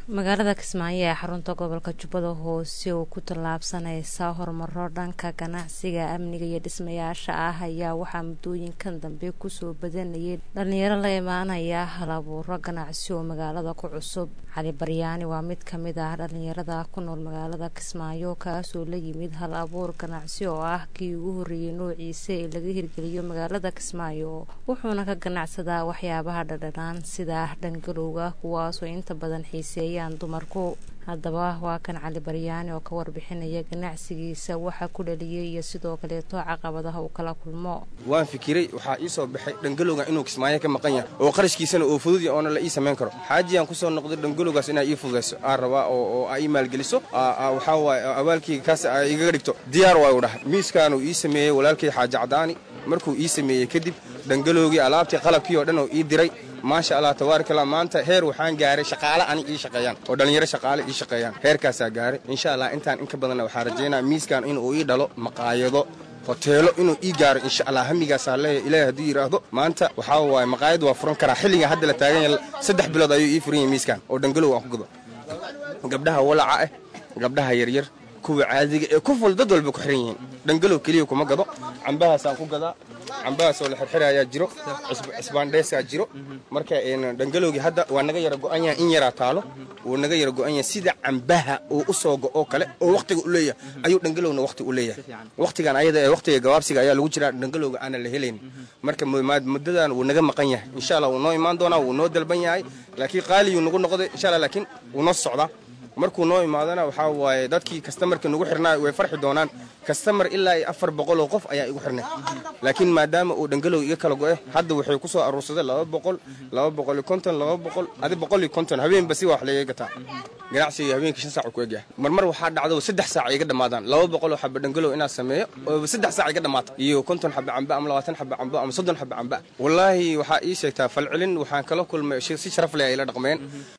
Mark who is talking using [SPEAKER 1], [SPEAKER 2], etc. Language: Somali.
[SPEAKER 1] magaalada Kismaayo ee xarunta gobolka Jubbada Hoose oo ku tallaabsanaysa horumaro dhanka ganacsiga, amniga iyo dhismayaasha ah ayaa waxaa muddooyinkan dambe ku soo badanayay dhalinyaro la imaanaya hal-abuuro ganacsi oo magaalada ku cusub. Cali Baryaani waa mid ka mid ah dhalinyarada ku nool magaalada Kismaayo kaasoo la yimid hal-abuur ganacsi oo ah kii ugu horreeyay noociisa ee laga hirgeliyo magaalada Kismaayo, wuxuuna ka ganacsadaa waxyaabaha dhadhanaan sida dhangalowga kuwaasoo inta badan xiiseeyaan dumarku. Haddaba waa kan Cali Baryaani oo ka warbixinaya ganacsigiisa waxa ku dhaliyay iyo sidoo kaleeto caqabadaha uu kala kulmo.
[SPEAKER 2] waan fikiray waxaa ii soo baxay dhangalowga inuu Kismaayo ka maqan yahay oo qarashkiisana oo fudud oo la ii sameyn karo. xaajiyaan ku soo noqday dhangalowgaas inay ii fududeyso aan rabaa oo ay maal geliso waxa waay awaalkii kaas ay iga dhigto diyaar way u dhahay. miiskaan uu ii sameeyay walaalkay Xaaji Cadaani markuu ii sameeyay kadib dhangalowgii alaabtii qalabkii oo dhan oo ii diray maasha Allah tabaarakallah. maanta heer waxaan gaaray shaqaale ani ii shaqeeyaan oo dhalinyaro shaqaale ii shaqeeyaan heerkaas gaaray. insha Allah intaan in ka badan waxaan rajaynayaa miiskaan inuu ii dhalo maqaayado hoteelo inuu ii gaaro insha Allah hamigaas Ilaahay hadii yiraahdo. maanta waxa waay maqaayad waa furan karaa xilliga hadda la taagan yahay 3 bilood ayuu ii furan yahay miiskaan oo dhangalow aan ku gado. gabdhaha walaca gabdhaha yaryar kuwa caadiga ee ku ful dad walba ku xiran yihiin dhangalow kaliya kuma gado. cambahaas aan ku gadaa cambahaas oo la xirxirayaa jiro isbaandheeska jiro. marka dhangalowgi hadda waa naga yara go'an yahay in yara taalo oo naga yara go'an yahay sida cambaha oo u soo go'o kale oo waqtiga u leeyahay ayuu dhangalowna waqti u leeyahay. waqtigan ayada ee waqtiga gawaabsiga ayaa lagu jiraa dhangalowga aan la helayn. marka muddadan uu naga maqan yahay insha Allah uu noo imaan doonaa uu noo dalban yahay laakiin qaali uu nagu noqday insha Allah laakiin uu noo socdaa. markuu noo imaadana waxa waaye dadkii customerka nagu xirnaa way farxi doonaan. customer ilaa 400 oo qof ayaa igu xirnay laakiin maadaama uu dhangalow iga kala go'ay hadda waxay ku soo aruursaday 200 250 200 adi 150 habeenba si wax laga gataa. ganacsiga habeenkii 5 saac ku eegaya marmar waxaa dhacdo 3 saac iga dhamaadaan 200 xabba dhangalow inaa sameeyo oo 3 saac iga dhamaato iyo 50 xabba camba ama 20 xabba camba ama 30 xabba camba. wallahi waxaa ii sheegtaa falcelin waxaan kala kulmay si sharaf leh ay la dhaqmeen.